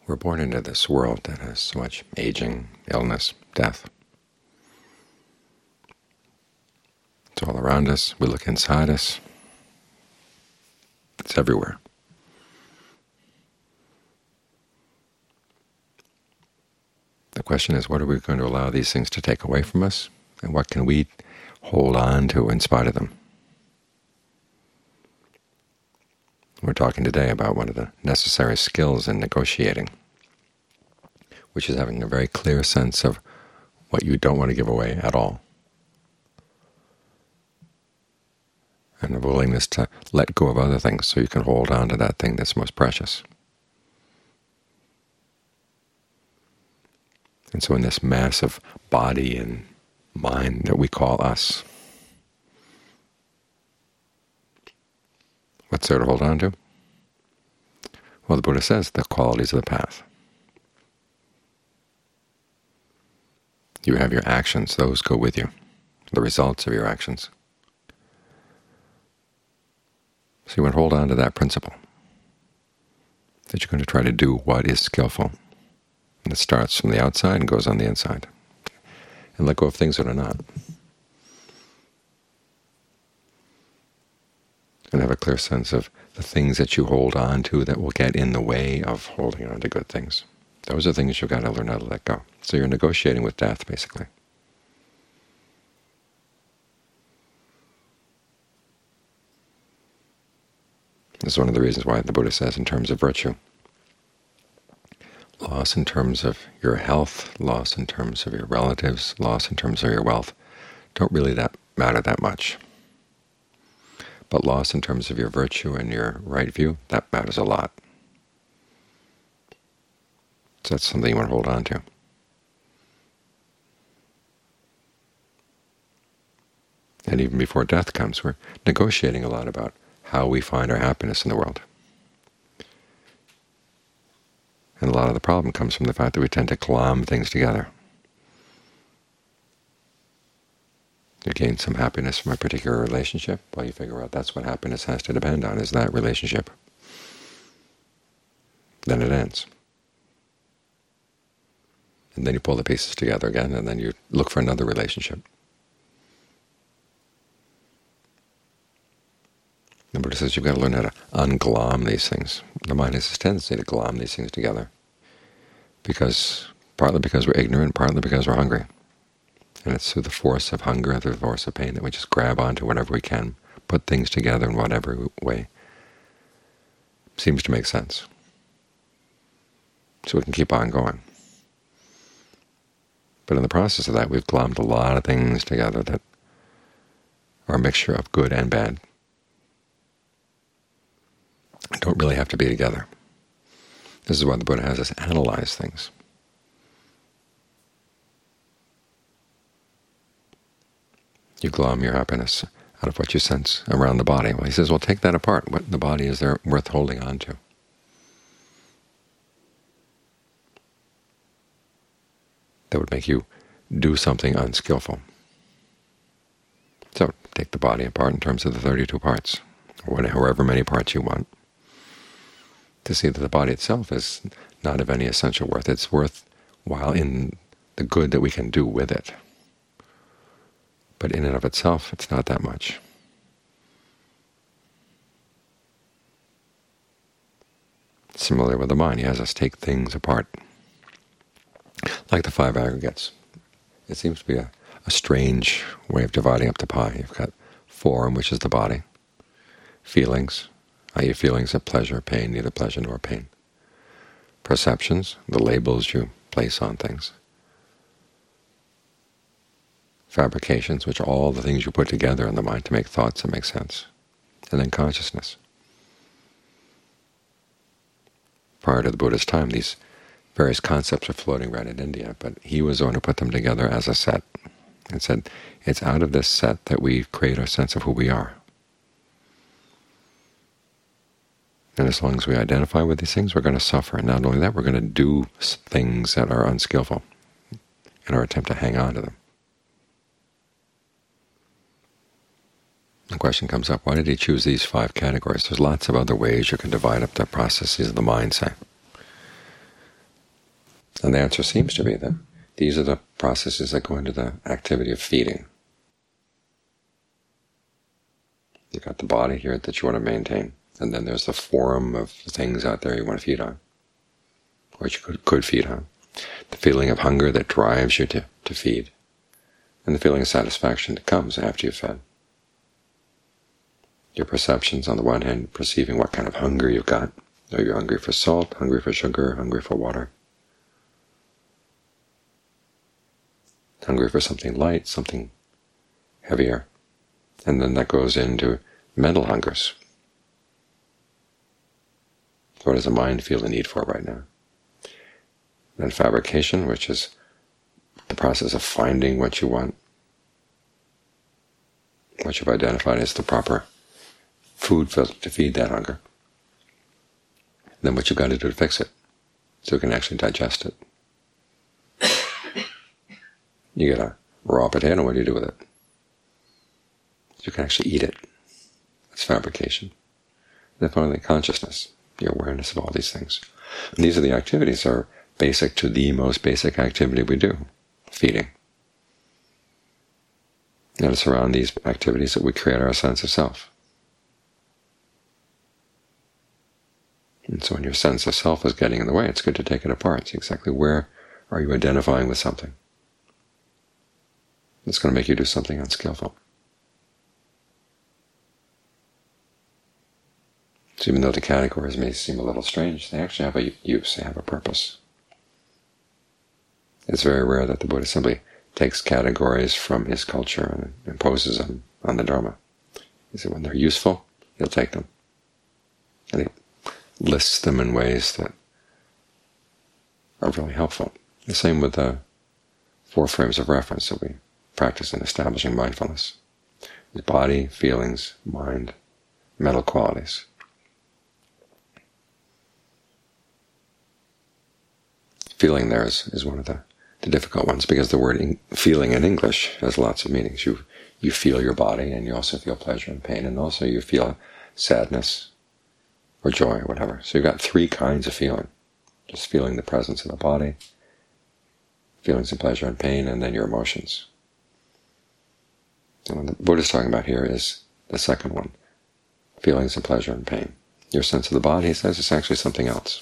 We're born into this world that has so much aging, illness, death. It's all around us. We look inside us. It's everywhere. The question is, what are we going to allow these things to take away from us, and what can we hold on to in spite of them? We're talking today about one of the necessary skills in negotiating, which is having a very clear sense of what you don't want to give away at all, and a willingness to let go of other things so you can hold on to that thing that's most precious. And so in this massive body and mind that we call us, what's there to hold on to? Well, the Buddha says the qualities of the path. You have your actions, those go with you, the results of your actions. So you want to hold on to that principle, that you're going to try to do what is skillful. And it starts from the outside and goes on the inside. And let go of things that are not. And have a clear sense of the things that you hold on to that will get in the way of holding on to good things. Those are things you've got to learn how to let go. So you're negotiating with death, basically. This is one of the reasons why the Buddha says in terms of virtue, loss in terms of your health, loss in terms of your relatives, loss in terms of your wealth, don't really matter that much. But loss in terms of your virtue and your right view, that matters a lot. So that's something you want to hold on to. And even before death comes, we're negotiating a lot about how we find our happiness in the world. And a lot of the problem comes from the fact that we tend to glom things together. You gain some happiness from a particular relationship, well, you figure out that's what happiness has to depend on, is that relationship. Then it ends. And then you pull the pieces together again, and then you look for another relationship. The Buddha says you've got to learn how to unglom these things. The mind has this tendency to glom these things together, partly because we're ignorant, partly because we're hungry. And it's through the force of hunger, through the force of pain, that we just grab onto whatever we can, put things together in whatever way seems to make sense, so we can keep on going. But in the process of that, we've glommed a lot of things together that are a mixture of good and bad. Don't really have to be together. This is why the Buddha has us analyze things. You glom your happiness out of what you sense around the body. Well, he says, well, take that apart. What in the body is there worth holding on to? That would make you do something unskillful. So take the body apart in terms of the 32 parts, or however many parts you want, to see that the body itself is not of any essential worth. It's worthwhile in the good that we can do with it. But in and of itself, it's not that much. Similarly with the mind, he has us take things apart. Like the 5 aggregates. It seems to be a strange way of dividing up the pie. You've got form, which is the body, feelings, i.e. feelings of pleasure, pain, neither pleasure nor pain, perceptions, the labels you place on things, fabrications, which are all the things you put together in the mind to make thoughts that make sense, and then consciousness. Prior to the Buddha's time, these various concepts were floating around in India, but he was the one who put them together as a set and said, it's out of this set that we create our sense of who we are. And as long as we identify with these things, we're going to suffer. And not only that, we're going to do things that are unskillful in our attempt to hang on to them. The question comes up, why did he choose these 5 categories? There's lots of other ways you can divide up the processes of the mind, say. And the answer seems to be that these are the processes that go into the activity of feeding. You've got the body here that you want to maintain, and then there's the forum of things out there you want to feed on, or you could feed on. The feeling of hunger that drives you to feed, and the feeling of satisfaction that comes after you've fed. Your perceptions, on the one hand, perceiving what kind of hunger you've got. Are you hungry for salt, hungry for sugar, hungry for water? Hungry for something light, something heavier. And then that goes into mental hungers. What does the mind feel the need for right now? Then fabrication, which is the process of finding what you want, what you've identified as the proper food to feed that hunger. Then what you've got to do to fix it, so you can actually digest it. You get a raw potato, what do you do with it? You can actually eat it. That's fabrication. Then finally, consciousness, your awareness of all these things. And these are the activities that are basic to the most basic activity we do, feeding. And it's around these activities that we create our sense of self. And so when your sense of self is getting in the way, it's good to take it apart. See exactly where are you identifying with something. It's going to make you do something unskillful. So even though the categories may seem a little strange, they actually have a use, they have a purpose. It's very rare that the Buddha simply takes categories from his culture and imposes them on the Dharma. He said when they're useful, he'll take them. And he lists them in ways that are really helpful. The same with the 4 frames of reference that we practice in establishing mindfulness. It's body, feelings, mind, mental qualities. Feeling there is one of the difficult ones, because the word feeling in English has lots of meanings. You feel your body, and you also feel pleasure and pain, and also you feel sadness or joy or whatever. So you've got 3 kinds of feeling. Just feeling the presence of the body, feelings of pleasure and pain, and then your emotions. And what the Buddha is talking about here is the second one, feelings of pleasure and pain. Your sense of the body, he says, is actually something else.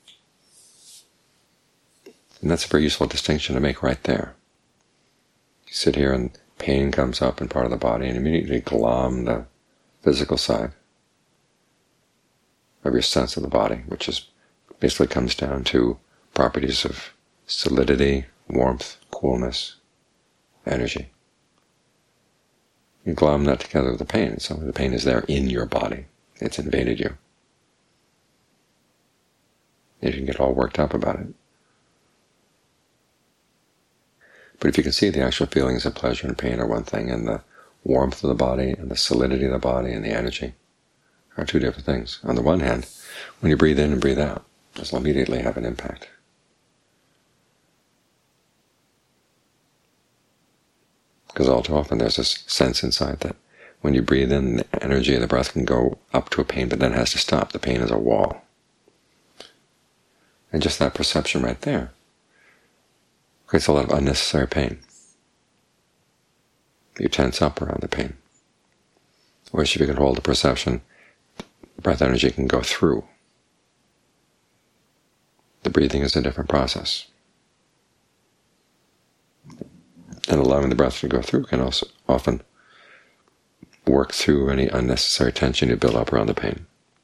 And that's a very useful distinction to make right there. You sit here and pain comes up in part of the body, and immediately glom the physical side of your sense of the body, which is basically comes down to properties of solidity, warmth, coolness, energy. You glom that together with the pain, and suddenly the pain is there in your body. It's invaded you. You can get all worked up about it. But if you can see the actual feelings of pleasure and pain are one thing, and the warmth of the body and the solidity of the body and the energy are 2 different things. On the one hand, when you breathe in and breathe out, this will immediately have an impact. Because all too often there's this sense inside that when you breathe in, the energy of the breath can go up to a pain, but then it has to stop. The pain is a wall. And just that perception right there creates a lot of unnecessary pain. You tense up around the pain. Whereas if you can hold the perception, breath energy can go through. The breathing is a different process. And allowing the breath to go through can also often work through any unnecessary tension you build up around the pain.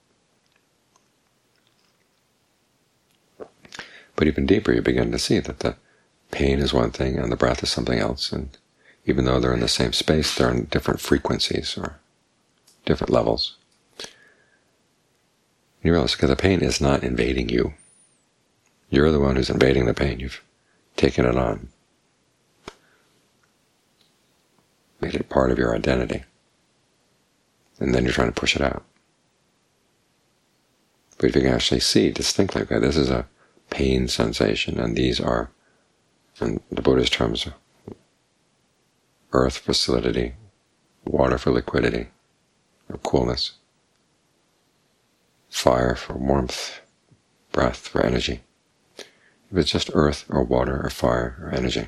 But even deeper, you begin to see that the pain is one thing and the breath is something else, and even though they're in the same space, they're in different frequencies or different levels. And you realize that the pain is not invading you. You're the one who's invading the pain. You've taken it on, made it part of your identity, and then you're trying to push it out. But if you can actually see distinctly, okay, this is a pain sensation, and these are, in the Buddha's terms, earth for solidity, water for liquidity or coolness, fire for warmth, breath for energy. if it's just earth or water or fire or energy.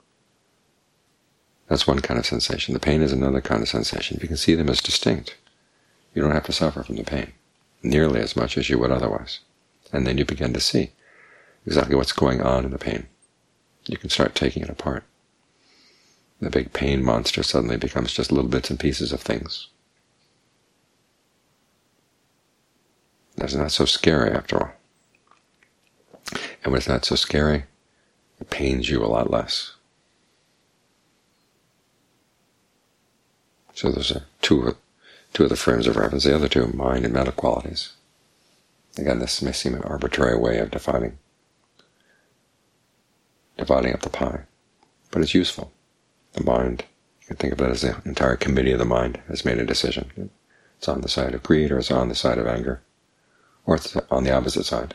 That's one kind of sensation. The pain is another kind of sensation. You can see them as distinct. You don't have to suffer from the pain nearly as much as you would otherwise. And then you begin to see exactly what's going on in the pain. You can start taking it apart. The big pain monster suddenly becomes just little bits and pieces of things. That's not so scary after all. And when it's not so scary, it pains you a lot less. So those are two of the frames of reference. The other two, mind and mental qualities. Again, this may seem an arbitrary way of dividing up the pie, but it's useful. The mind, you can think of it as the entire committee of the mind has made a decision. It's on the side of greed, or it's on the side of anger, or it's on the opposite side.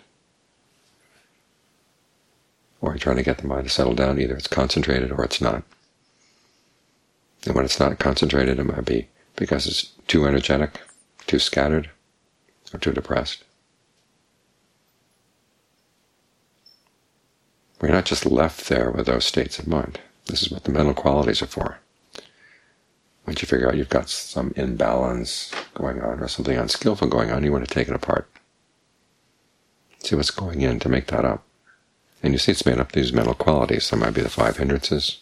Or you're trying to get the mind to settle down. Either it's concentrated or it's not. And when it's not concentrated, it might be because it's too energetic, too scattered, or too depressed. We're not just left there with those states of mind. This is what the mental qualities are for. Once you figure out you've got some imbalance going on or something unskillful going on, you want to take it apart. See what's going in to make that up. And you see it's made up of these mental qualities. There might be the 5 hindrances,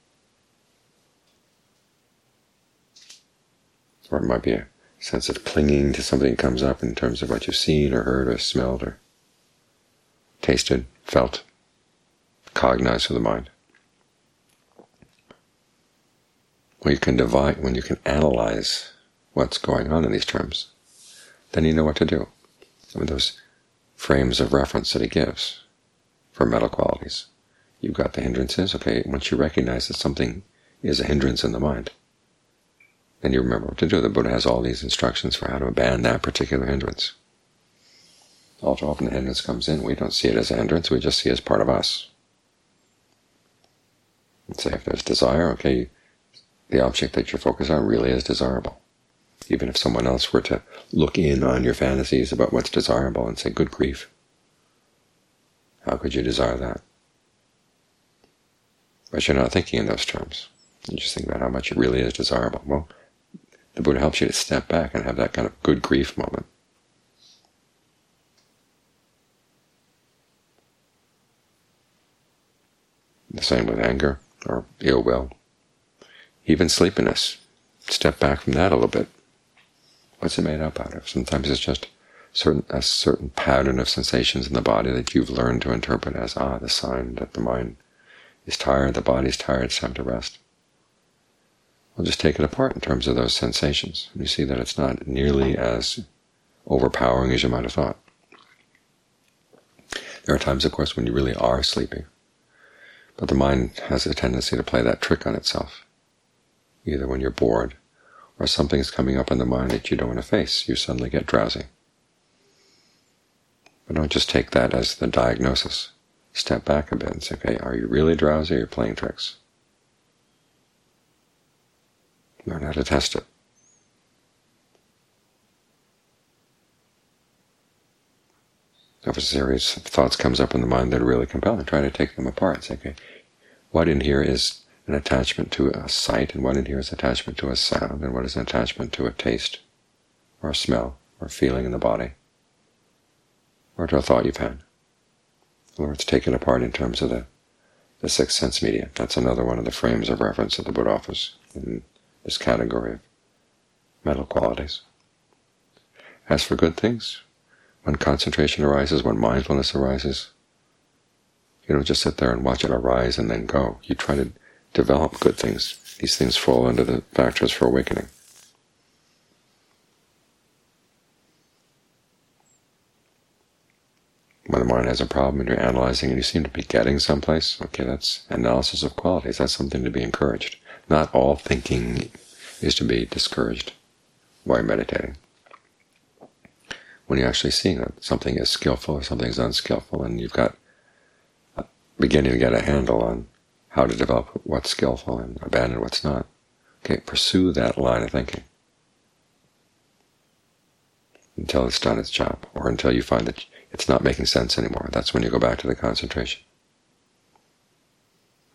or it might be a sense of clinging to something that comes up in terms of what you've seen or heard or smelled or tasted, felt, cognized with the mind. When you can divide, when you can analyze what's going on in these terms, then you know what to do. I mean, those frames of reference that he gives for mental qualities. You've got the hindrances. Okay, once you recognize that something is a hindrance in the mind, then you remember what to do. The Buddha has all these instructions for how to abandon that particular hindrance. All too often the hindrance comes in, we don't see it as a hindrance, we just see it as part of us. And say if there's desire, okay, the object that you're focused on really is desirable. Even if someone else were to look in on your fantasies about what's desirable and say, good grief, how could you desire that? But you're not thinking in those terms. You just think about how much it really is desirable. Well, the Buddha helps you to step back and have that kind of good grief moment. The same with anger or ill will. Even sleepiness. Step back from that a little bit. What's it made up out of? Sometimes it's just a certain pattern of sensations in the body that you've learned to interpret as, the sign that the mind is tired, the body's tired, it's time to rest. Well, just take it apart in terms of those sensations. And you see that it's not nearly as overpowering as you might have thought. There are times, of course, when you really are sleeping. But the mind has a tendency to play that trick on itself. Either when you're bored, or something's coming up in the mind that you don't want to face, you suddenly get drowsy. But don't just take that as the diagnosis. Step back a bit and say, okay, are you really drowsy or are you playing tricks? Learn how to test it. So if a series of thoughts comes up in the mind that are really compelling, try to take them apart. Say, okay, what in here is an attachment to a sight, and what in here is attachment to a sound, and what is an attachment to a taste, or a smell, or a feeling in the body, or to a thought you've had. Or it's taken apart in terms of the sixth sense media. That's another one of the frames of reference that the Buddha offers in this category of mental qualities. As for good things, when concentration arises, when mindfulness arises, you don't just sit there and watch it arise and then go. You try to develop good things. These things fall under the factors for awakening. When the mind has a problem and you're analyzing and you seem to be getting someplace, okay, that's analysis of qualities. That's something to be encouraged. Not all thinking is to be discouraged while you're meditating. When you're actually seeing that something is skillful or something is unskillful, and you've got beginning to get a handle on how to develop what's skillful and abandon what's not, okay, pursue that line of thinking until it's done its job, or until you find that it's not making sense anymore. That's when you go back to the concentration.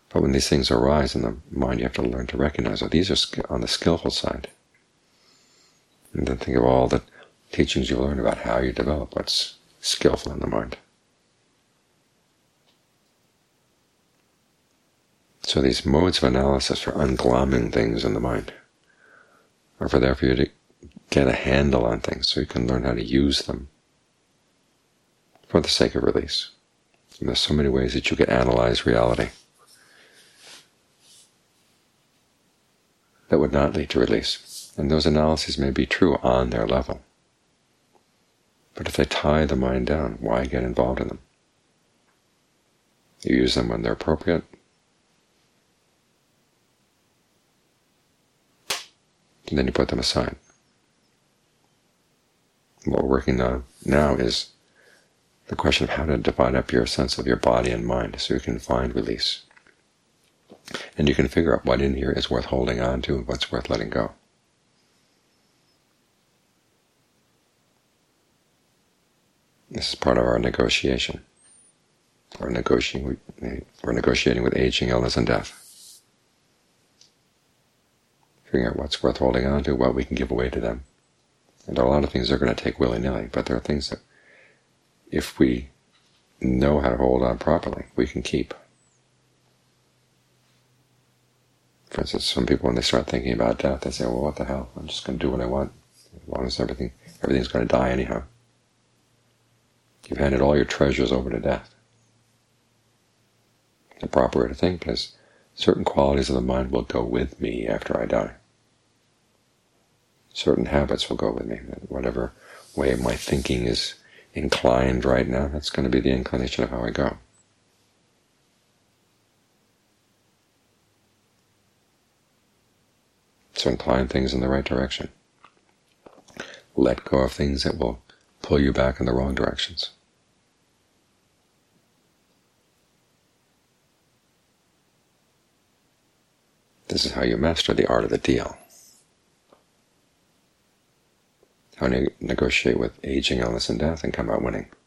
But when these things arise in the mind, you have to learn to recognize, these are on the skillful side. And then think of all the teachings you learn about how you develop what's skillful in the mind. So these modes of analysis for unglomming things in the mind are there for you to get a handle on things so you can learn how to use them for the sake of release. And there's so many ways that you can analyze reality that would not lead to release. And those analyses may be true on their level. But if they tie the mind down, why get involved in them? You use them when they're appropriate, and then you put them aside. What we're working on now is the question of how to divide up your sense of your body and mind so you can find release. And you can figure out what in here is worth holding on to and what's worth letting go. This is part of our negotiation. We're negotiating with aging, illness, and death. Figuring out what's worth holding on to, what we can give away to them. And a lot of things are going to take willy-nilly, but there are things that, if we know how to hold on properly, we can keep. For instance, some people, when they start thinking about death, they say, well, what the hell? I'm just going to do what I want, as long as everything's going to die anyhow. You've handed all your treasures over to death. The proper way to think is, certain qualities of the mind will go with me after I die. Certain habits will go with me. Whatever way my thinking is inclined right now, that's going to be the inclination of how I go. So incline things in the right direction. Let go of things that will pull you back in the wrong directions. This is how you master the art of the deal. How to negotiate with aging, illness, and death and come out winning.